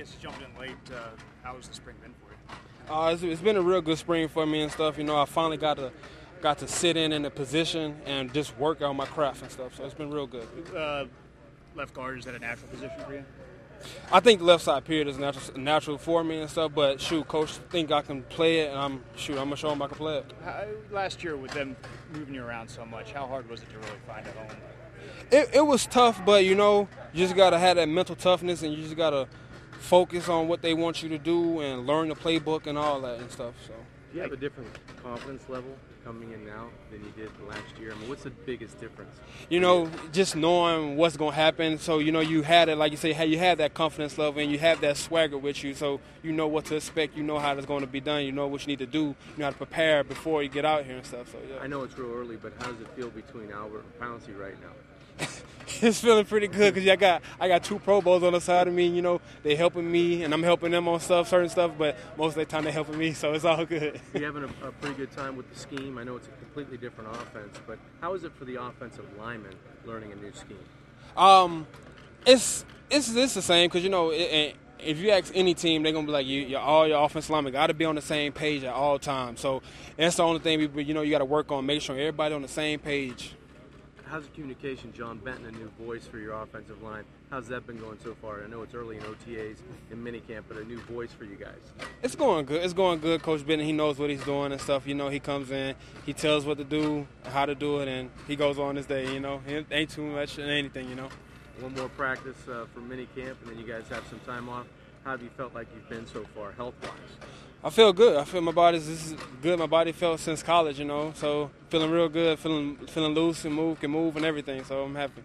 guess you jumped in late. How's the spring been for you? It's been a real good spring for me and stuff. You know, I finally got to sit in a position and just work on my craft and stuff. So it's been real good. Left guard, is that a natural position for you? I think left side period is natural for me and stuff. But shoot, coach think I can play it, and I'm gonna show him I can play it. Last year with them moving you around so much, how hard was it to really find a home? It was tough, but you know, you just gotta have that mental toughness, and you just gotta focus on what they want you to do and learn the playbook and all that and stuff. So. Do you have a different confidence level coming in now than you did last year? I mean, what's the biggest difference? You know, just knowing what's going to happen. So, you know, you had it, like you say, you have that confidence level and you have that swagger with you. So you know what to expect. You know how it's going to be done. You know what you need to do. You know how to prepare before you get out here and stuff. So, yeah. I know it's real early, but how does it feel between Albert and Pouncey right now? It's feeling pretty good because I got 2 Pro Bowls on the side of me. You know, they're helping me and I'm helping them on certain stuff, but most of the time they're helping me, so it's all good. You're having a pretty good time with the scheme. I know it's a completely different offense, but how is it for the offensive lineman learning a new scheme? It's the same because, you know, if you ask any team, they're going to be like, all your offensive linemen got to be on the same page at all times. So that's the only thing, you got to work on, make sure everybody on the same page. How's the communication, John Benton, a new voice for your offensive line? How's that been going so far? I know it's early in OTAs and minicamp, but a new voice for you guys. It's going good. It's going good. Coach Benton, he knows what he's doing and stuff. You know, he comes in, he tells what to do, how to do it, and he goes on his day, you know. It ain't too much in anything, you know. One more practice for minicamp, and then you guys have some time off. How have you felt like you've been so far, health-wise? I feel good. I feel this is good. My body felt since college, you know. So feeling real good, feeling loose and can move and everything. So I'm happy.